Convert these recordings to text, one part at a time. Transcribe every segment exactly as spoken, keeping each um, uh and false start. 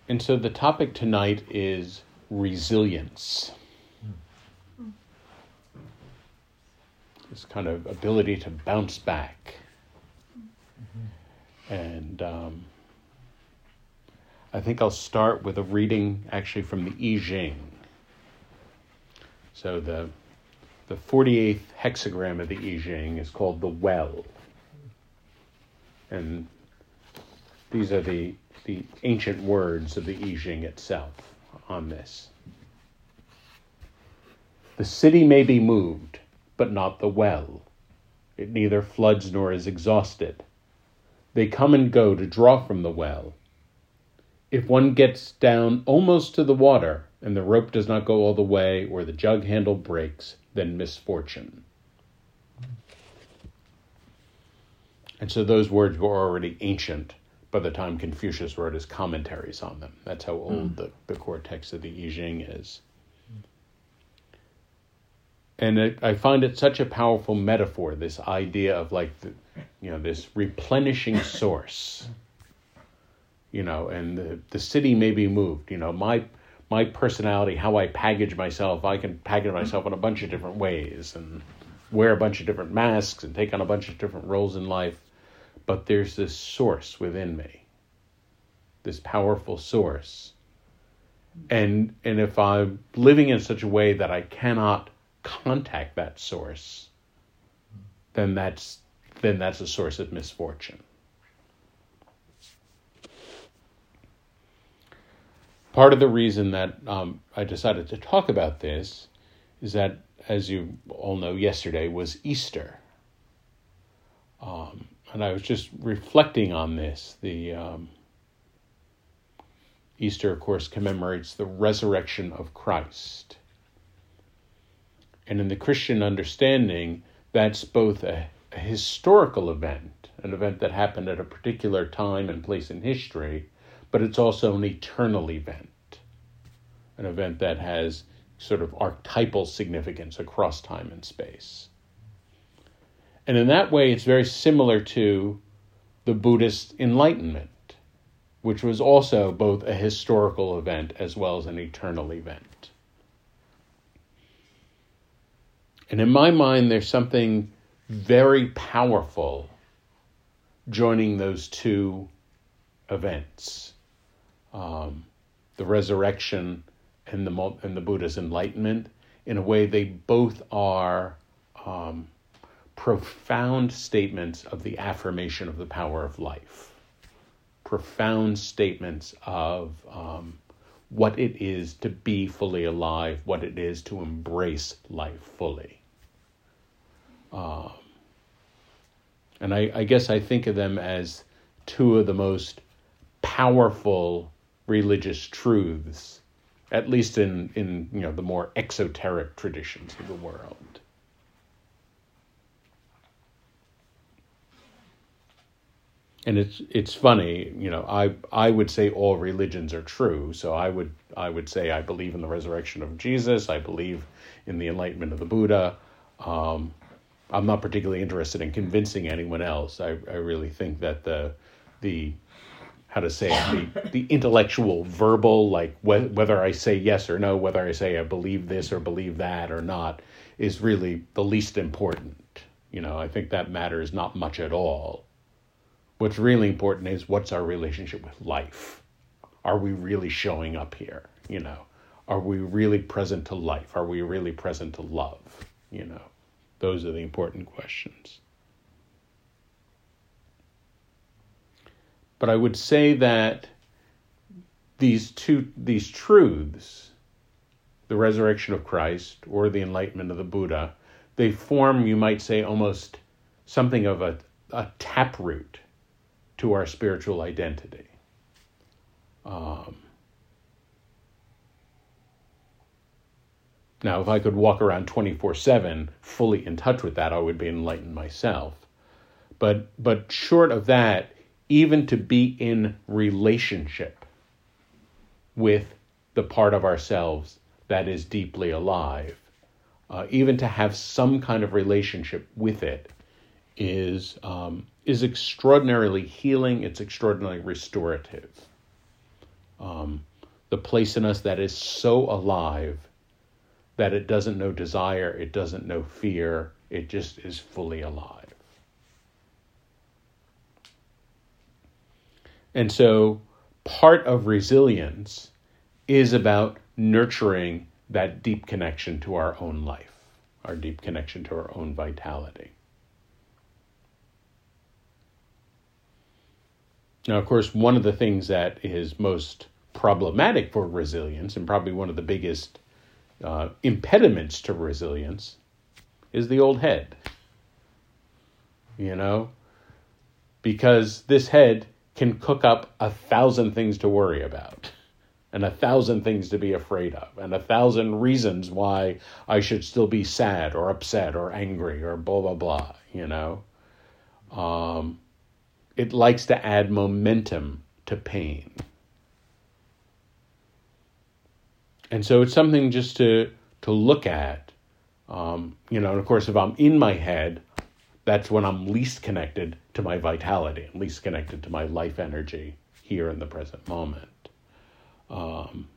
And so the topic tonight is resilience. This kind of ability to bounce back. Mm-hmm. And um, I think I'll start with a reading actually from the I Ching. So the the forty-eighth hexagram of the I Ching is called the Well. And these are the, the ancient words of the I Ching itself on this. The city may be moved, but not the well. It neither floods nor is exhausted. They come and go to draw from the well. If one gets down almost to the water, and the rope does not go all the way, or the jug handle breaks, then misfortune. And so those words were already ancient by the time Confucius wrote his commentaries on them. That's how old mm. the, the core text of the I Ching is. And it, I find it such a powerful metaphor, this idea of like, the, you know, this replenishing source, you know, and the, the city may be moved. You know, my my personality, how I package myself, I can package myself in a bunch of different ways and wear a bunch of different masks and take on a bunch of different roles in life. But there's this source within me, this powerful source. And and if I'm living in such a way that I cannot contact that source, then that's then that's a source of misfortune. Part of the reason that um, I decided to talk about this is that, as you all know, yesterday was Easter. Um, and I was just reflecting on this. The um, Easter, of course, commemorates the resurrection of Christ. And in the Christian understanding, that's both a, a historical event, an event that happened at a particular time and place in history, but it's also an eternal event, an event that has sort of archetypal significance across time and space. And in that way, it's very similar to the Buddhist Enlightenment, which was also both a historical event as well as an eternal event. And in my mind, there's something very powerful joining those two events. Um, the resurrection and the and the Buddha's enlightenment. In a way, they both are um, profound statements of the affirmation of the power of life. Profound statements of um, what it is to be fully alive, what it is to embrace life fully. Um, and I, I guess I think of them as two of the most powerful religious truths, at least in, in you know the more exoteric traditions of the world. And it's it's funny, you know, I I would say all religions are true. So I would I would say I believe in the resurrection of Jesus. I believe in the enlightenment of the Buddha. Um, I'm not particularly interested in convincing anyone else. I, I really think that the the how to say it, the, the intellectual, verbal, like wh- whether I say yes or no, whether I say I believe this or believe that or not, is really the least important. You know, I think that matters not much at all. What's really important is what's our relationship with life? Are we really showing up here? You know, are we really present to life? Are we really present to love? You know, those are the important questions. But I would say that these two, these truths, the resurrection of Christ or the enlightenment of the Buddha, they form, you might say, almost something of a, a taproot to our spiritual identity. Um, now, if I could walk around twenty-four seven fully in touch with that, I would be enlightened myself. But but short of that, even to be in relationship with the part of ourselves that is deeply alive, uh, even to have some kind of relationship with it is um, is extraordinarily healing. It's extraordinarily restorative. Um, the place in us that is so alive that it doesn't know desire, it doesn't know fear, it just is fully alive. And so part of resilience is about nurturing that deep connection to our own life, our deep connection to our own vitality. Now, of course, one of the things that is most problematic for resilience, and probably one of the biggest uh, impediments to resilience, is the old head. You know? Because this head can cook up a thousand things to worry about, and a thousand things to be afraid of, and a thousand reasons why I should still be sad or upset or angry or blah, blah, blah, you know? Um, it likes to add momentum to pain. And so it's something just to, to look at, um, you know, and of course, if I'm in my head, that's when I'm least connected to my vitality, and least connected to my life energy here in the present moment. Um,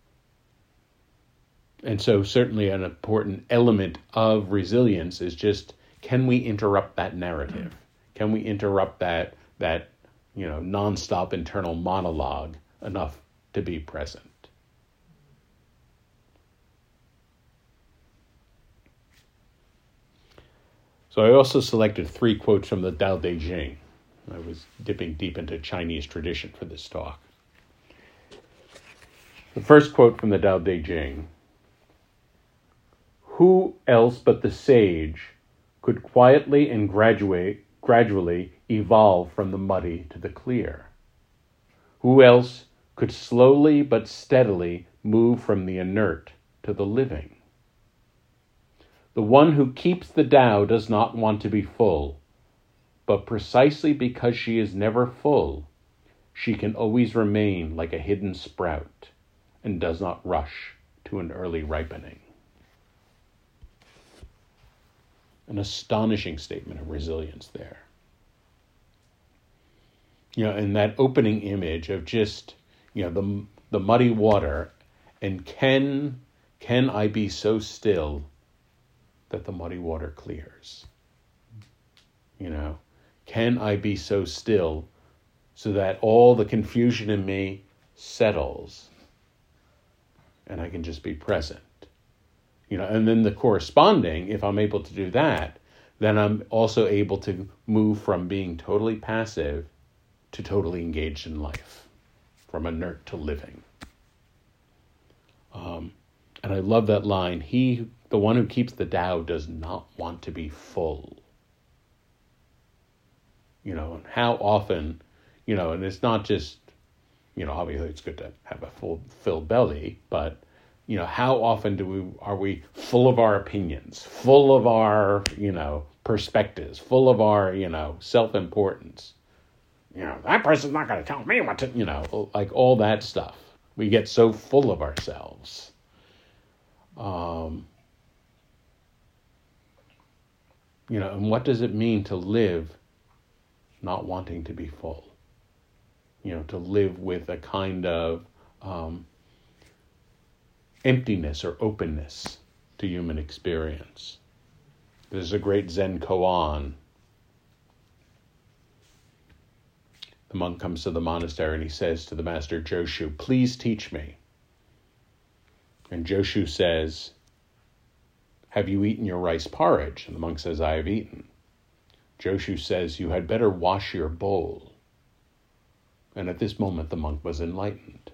and so certainly an important element of resilience is just, can we interrupt that narrative? Can we interrupt that, that, you know, nonstop internal monologue enough to be present? So I also selected three quotes from the Tao Te Ching. I was dipping deep into Chinese tradition for this talk. The first quote from the Tao Te Ching: "Who else but the sage could quietly and graduate, gradually evolve from the muddy to the clear? Who else could slowly but steadily move from the inert to the living? The one who keeps the Tao does not want to be full, but precisely because she is never full, she can always remain like a hidden sprout and does not rush to an early ripening." An astonishing statement of resilience there. You know, and that opening image of just, you know, the the muddy water, and can can I be so still that the muddy water clears? You know, can I be so still so that all the confusion in me settles and I can just be present? You know, and then the corresponding, if I'm able to do that, then I'm also able to move from being totally passive to totally engaged in life, from inert to living. Um, and I love that line, he, the one who keeps the Tao does not want to be full. You know, and how often, you know, and it's not just, you know, obviously it's good to have a full filled belly, but, you know, how often do we, are we full of our opinions, full of our, you know, perspectives, full of our, you know, self-importance? You know, that person's not going to tell me what to, you know, like all that stuff. We get so full of ourselves. Um, you know, and what does it mean to live not wanting to be full? You know, to live with a kind of um, emptiness or openness to human experience. There's a great Zen koan. The monk comes to the monastery and he says to the master Joshu, "Please teach me." And Joshu says, "Have you eaten your rice porridge?" And the monk says, "I have eaten." Joshu says, "You had better wash your bowl." And at this moment, the monk was enlightened.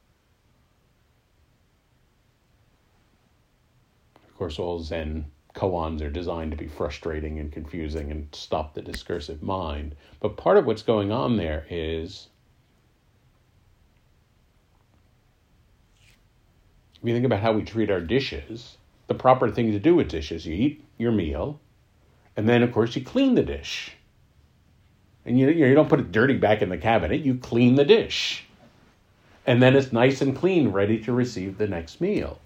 Of course, all Zen koans are designed to be frustrating and confusing and stop the discursive mind. But part of what's going on there is, if you think about how we treat our dishes, the proper thing to do with dishes, you eat your meal, and then, of course, you clean the dish. And you, you don't put it dirty back in the cabinet, you clean the dish. And then it's nice and clean, ready to receive the next meal.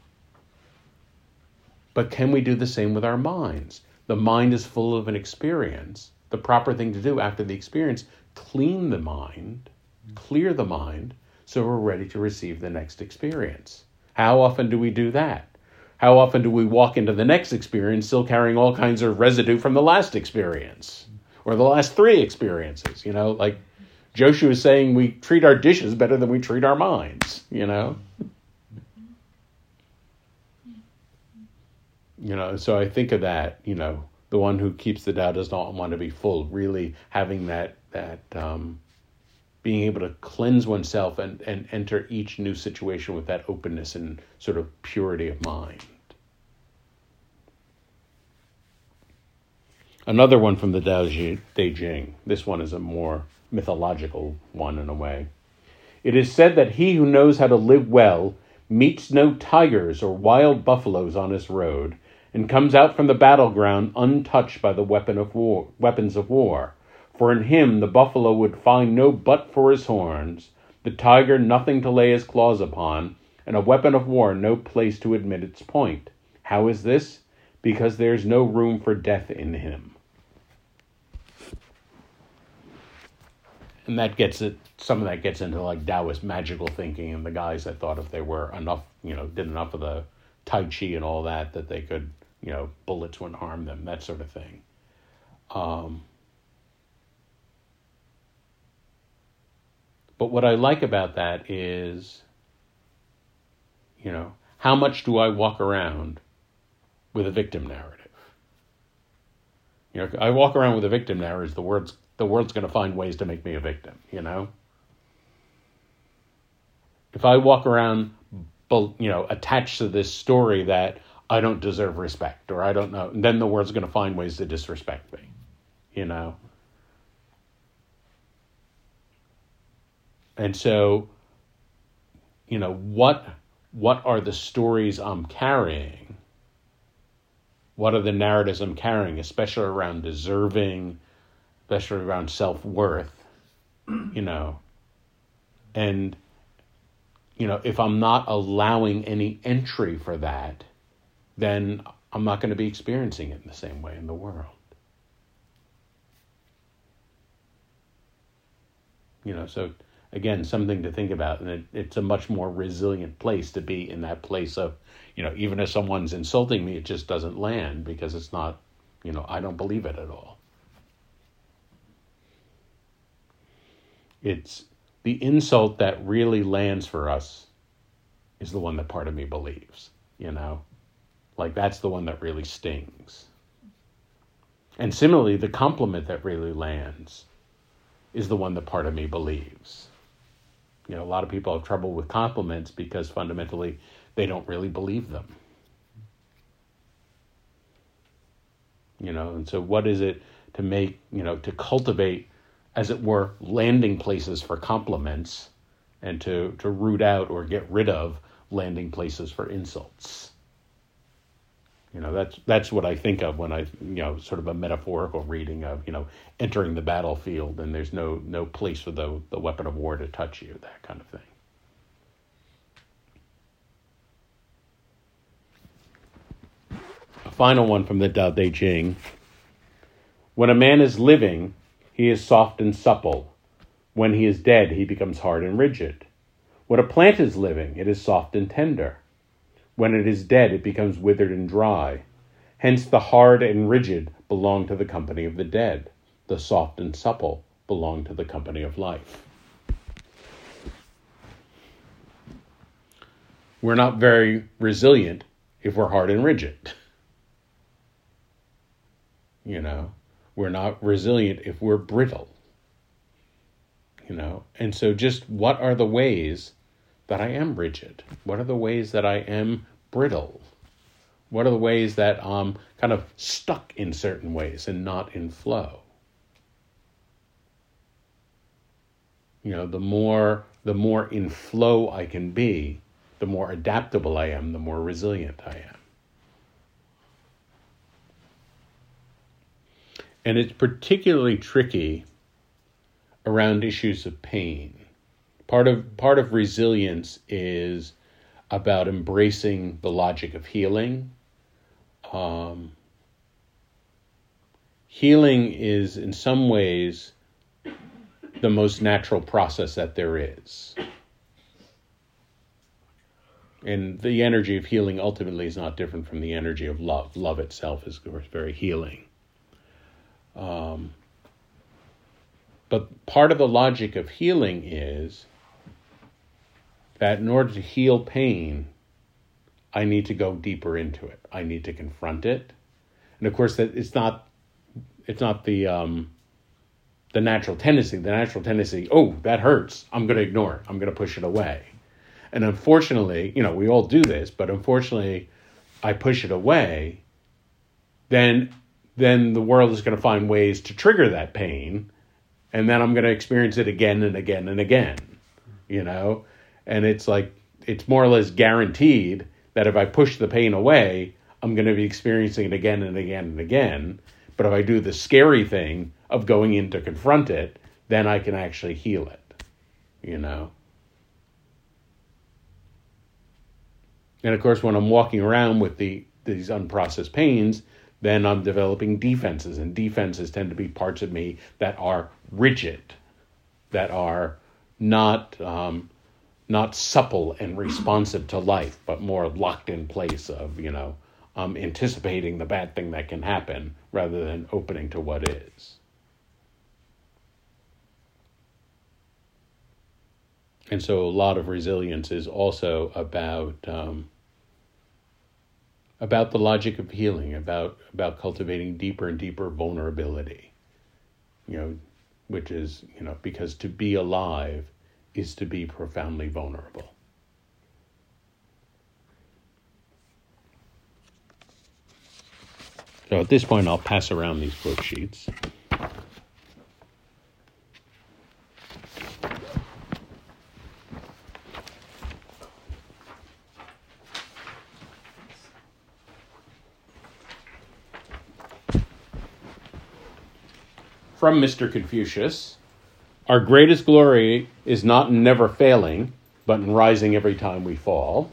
But can we do the same with our minds? The mind is full of an experience. The proper thing to do after the experience, clean the mind, clear the mind, so we're ready to receive the next experience. How often do we do that? How often do we walk into the next experience still carrying all kinds of residue from the last experience or the last three experiences? You know, like Joshua is saying, we treat our dishes better than we treat our minds, you know? You know, so I think of that, you know, the one who keeps the Tao does not want to be full, really having that, that um, being able to cleanse oneself and, and enter each new situation with that openness and sort of purity of mind. Another one from the Tao Te Ching. This one is a more mythological one in a way. It is said that he who knows how to live well meets no tigers or wild buffaloes on his road, and comes out from the battleground untouched by the weapon of war, weapons of war. For in him the buffalo would find no butt for his horns, the tiger nothing to lay his claws upon, and a weapon of war no place to admit its point. How is this? Because there is no room for death in him. And that gets it, some of that gets into like Taoist magical thinking, and the guys that thought if they were enough, you know, did enough of the Tai Chi and all that, that they could, you know, bullets wouldn't harm them, that sort of thing. Um, but what I like about that is, you know, how much do I walk around with a victim narrative? You know, I walk around with a victim narrative, the world's, the world's going to find ways to make me a victim, you know? If I walk around, you know, attached to this story that I don't deserve respect, or I don't know, and then the world's going to find ways to disrespect me, you know? And so, you know, what what are the stories I'm carrying? What are the narratives I'm carrying, especially around deserving, especially around self-worth, you know? And, you know, if I'm not allowing any entry for that, then I'm not going to be experiencing it in the same way in the world. You know, so again, something to think about, and it, it's a much more resilient place to be in that place of, you know, even if someone's insulting me, it just doesn't land because it's not, you know, I don't believe it at all. It's the insult that really lands for us is the one that part of me believes, you know? Like, that's the one that really stings. And similarly, the compliment that really lands is the one that part of me believes. You know, a lot of people have trouble with compliments because fundamentally they don't really believe them. You know, and so what is it to make, you know, to cultivate, as it were, landing places for compliments and to, to root out or get rid of landing places for insults? You know, that's that's what I think of when I, you know, sort of a metaphorical reading of, you know, entering the battlefield and there's no no place for the, the weapon of war to touch you, that kind of thing. A final one from the Tao Te Ching. When a man is living, he is soft and supple. When he is dead, he becomes hard and rigid. When a plant is living, it is soft and tender. When it is dead, it becomes withered and dry. Hence the hard and rigid belong to the company of the dead. The soft and supple belong to the company of life. We're not very resilient if we're hard and rigid. You know, we're not resilient if we're brittle. You know, and so just what are the ways that I am rigid? What are the ways that I am brittle? What are the ways that I'm kind of stuck in certain ways and not in flow? You know, the more the more in flow I can be, the more adaptable I am, the more resilient I am. And it's particularly tricky around issues of pain. Part of part of resilience is about embracing the logic of healing. Um, healing is, in some ways, the most natural process that there is. And the energy of healing ultimately is not different from the energy of love. Love itself is, of course, very healing. Um, but part of the logic of healing is that in order to heal pain, I need to go deeper into it. I need to confront it. And of course, that it's not it's not the um, the natural tendency. The natural tendency, oh, that hurts. I'm going to ignore it. I'm going to push it away. And unfortunately, you know, we all do this, but unfortunately, I push it away, then then the world is going to find ways to trigger that pain, and then I'm going to experience it again and again and again, you know? And it's like, it's more or less guaranteed that if I push the pain away, I'm going to be experiencing it again and again and again. But if I do the scary thing of going in to confront it, then I can actually heal it, you know? And of course, when I'm walking around with the these unprocessed pains, then I'm developing defenses. And defenses tend to be parts of me that are rigid, that are not um, not supple and responsive to life, but more locked in place of, you know, um, anticipating the bad thing that can happen rather than opening to what is. And so a lot of resilience is also about um, about the logic of healing, about about cultivating deeper and deeper vulnerability. You know, which is, you know, because to be alive is to be profoundly vulnerable. So at this point, I'll pass around these worksheets. From Mister Confucius, our greatest glory is not in never failing, but in rising every time we fall.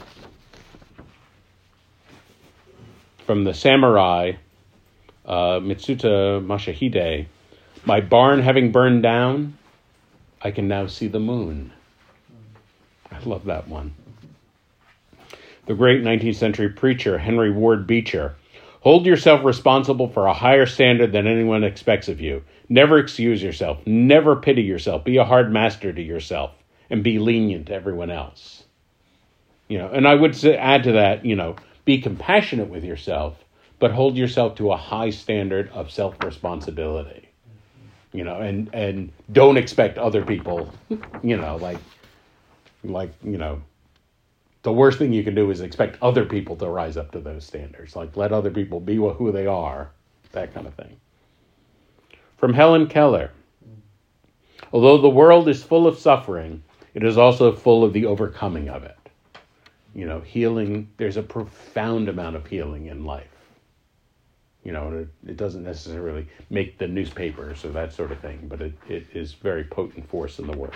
From the samurai, uh, Mitsuta Masahide, my barn having burned down, I can now see the moon. I love that one. The great nineteenth century preacher, Henry Ward Beecher, hold yourself responsible for a higher standard than anyone expects of you. Never excuse yourself. Never pity yourself. Be a hard master to yourself and be lenient to everyone else. You know, and I would say, add to that, you know, be compassionate with yourself, but hold yourself to a high standard of self-responsibility. You know, and, and don't expect other people, you know, like, like, you know, the worst thing you can do is expect other people to rise up to those standards. Like, let other people be who they are, that kind of thing. From Helen Keller, although the world is full of suffering, it is also full of the overcoming of it. You know, healing, there's a profound amount of healing in life. You know, it, it doesn't necessarily make the newspapers or that sort of thing, but it, it is very potent force in the world.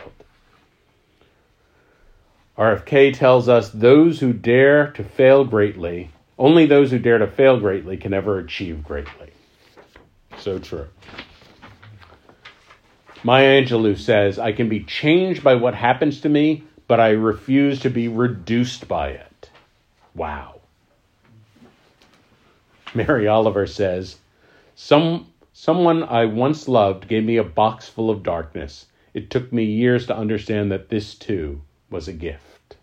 R F K tells us those who dare to fail greatly, only those who dare to fail greatly can ever achieve greatly. So true. Maya Angelou says, I can be changed by what happens to me, but I refuse to be reduced by it. Wow. Mary Oliver says, Some someone I once loved gave me a box full of darkness. It took me years to understand that this too was a gift.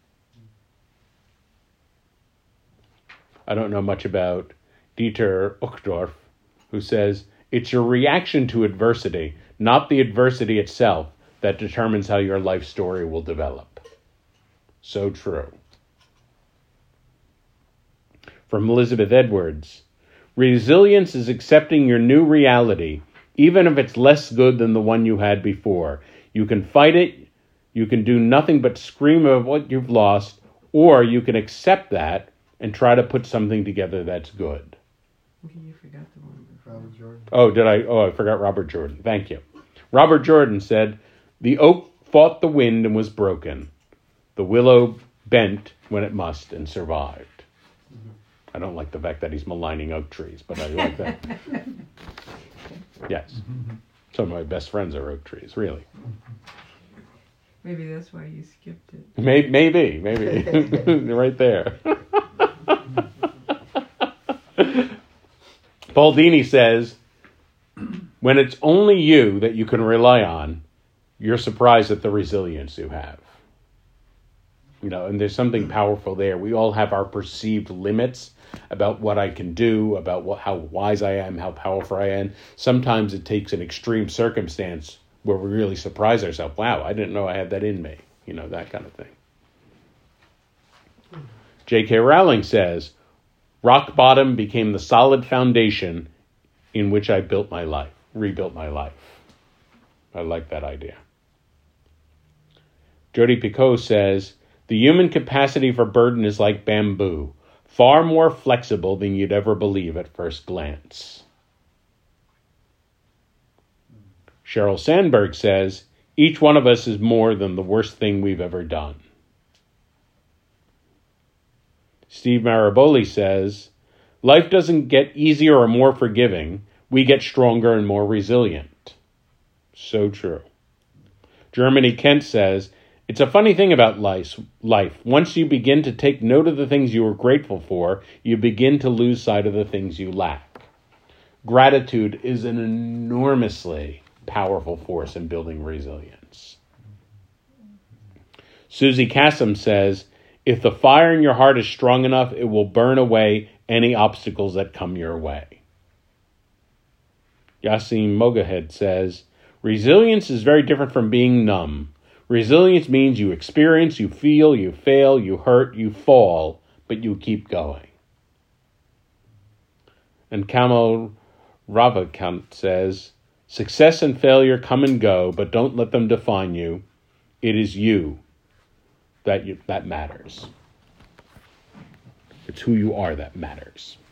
I don't know much about Dieter Uchtdorf, who says, it's your reaction to adversity, not the adversity itself, that determines how your life story will develop. So true. From Elizabeth Edwards, resilience is accepting your new reality, even if it's less good than the one you had before. You can fight it, you can do nothing but scream of what you've lost, or you can accept that and try to put something together that's good. Okay, you forgot the one. Robert Jordan. Oh, did I? Oh, I forgot Robert Jordan. Thank you. Robert Jordan said, the oak fought the wind and was broken. The willow bent when it must and survived. Mm-hmm. I don't like the fact that he's maligning oak trees, but I like that. Yes. Some of my best friends are oak trees, really. Maybe that's why you skipped it. Maybe, maybe, maybe. Right there. Paul Dini says, when it's only you that you can rely on, you're surprised at the resilience you have. You know, and there's something powerful there. We all have our perceived limits about what I can do, about what, how wise I am, how powerful I am. Sometimes it takes an extreme circumstance where we really surprise ourselves. Wow, I didn't know I had that in me. You know, that kind of thing. J K. Rowling says, rock bottom became the solid foundation in which I built my life, rebuilt my life. I like that idea. Jodi Picoult says, the human capacity for burden is like bamboo, far more flexible than you'd ever believe at first glance. Sheryl Sandberg says, each one of us is more than the worst thing we've ever done. Steve Maraboli says, life doesn't get easier or more forgiving. We get stronger and more resilient. So true. Germany Kent says, it's a funny thing about life. Once you begin to take note of the things you are grateful for, you begin to lose sight of the things you lack. Gratitude is an enormously powerful force in building resilience. Susie Kassem says, if the fire in your heart is strong enough, it will burn away any obstacles that come your way. Yassine Mogahed says, resilience is very different from being numb. Resilience means you experience, you feel, you fail, you hurt, you fall, but you keep going. And Kamal Ravikant says, success and failure come and go, but don't let them define you. It is you that you, that matters. It's who you are that matters.